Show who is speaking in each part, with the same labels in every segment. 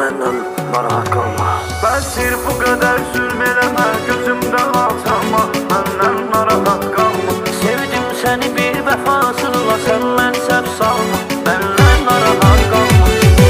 Speaker 1: məndən narahat qalma.
Speaker 2: Bəsir bu qədər zülm eləmə, gözümdə alçalma, məndən narahat qalma.
Speaker 1: Sevdim səni bir vəfasızla, sən mən səhv salma, məndən narahat qalma.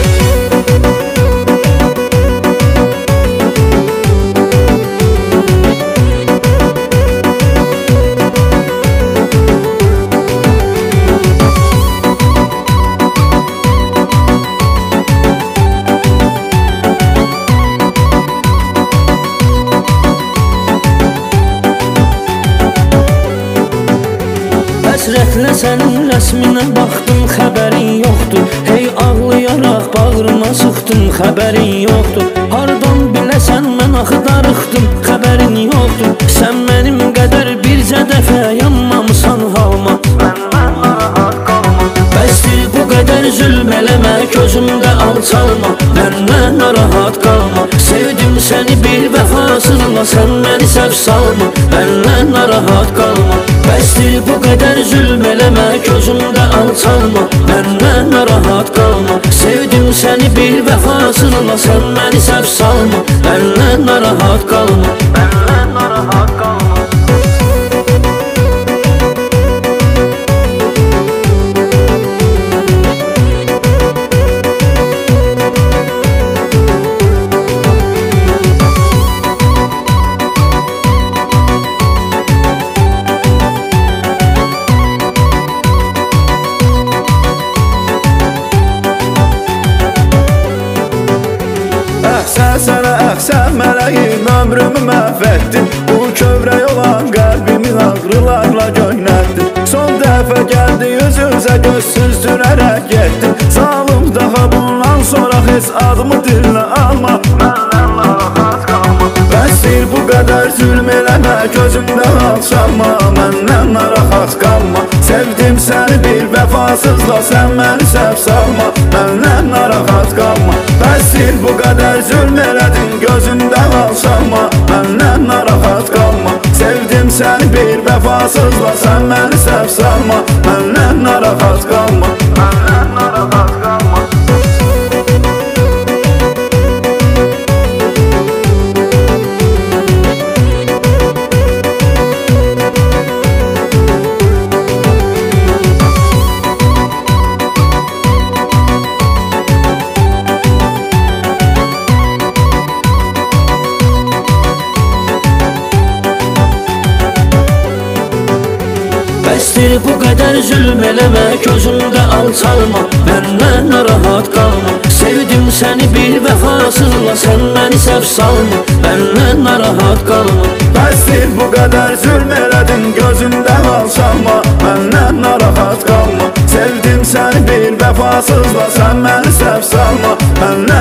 Speaker 1: Həsrətlə sənin rəsminə baxdım, xəbərin yoxdur. Hey ağlayaraq bağrıma sıxdım, xəbərin yoxdur. Hardan biləsən mən axıdarıxdım, xəbərin yoxdur. Sən mənim qədər bircə dəfə yanmamısan halma, məndən narahat qalma. Bəsdir bu qədər zülm eləmə, gözümdə alçalma, məndən narahat qalma. Sevdim səni bir vəfasızla, sən məni səhv salma, məndən narahat qalma. Bəsdir bu qədər zülm eləmə, gözümdə alçalma, məndən narahat qalma. Sevdim səni bir vəfasızla, sən məni səhv salma, məndən narahat qalma, məndən narahat qalma.
Speaker 2: Sənə əhsən mələyim, ömrümü məhv etdin. Bu kövrək olan qəlbimi ağrılarla göynətdin. Son dəfə gəldi yüz-üzə göz süzdürərək getdin. Zalım daha bundan sonra heç adımı dilinə alma, məndən narahat qalma. Bəsdir bu qədər zülm eləmə, gözümdə alçalma, məndən narahat qalma. Sevdim səni bir vəfasızla, sən məni səhv salma, məndən narahat qalma. Bəsdir bu qədər zülm elədin, gözümdə alçalma, məndən narahat qalma. Sevdim səni bir vəfasızla, sən məni səhv salma, məndən narahat qalma, məndən narahat qalma.
Speaker 1: Bəsdir bu qədər zülm eləmə, gözümdə alçalma, məndən narahat qalma. Sevdim səni bir vəfasızla, sən məni səhv salma, məndən narahat qalma.
Speaker 2: Bəsdir bu qədər zülm elədin, gözümdə alçalma, məndən narahat qalma. Sevdim səni bir vəfasızla, sən məni səhv salma, məndən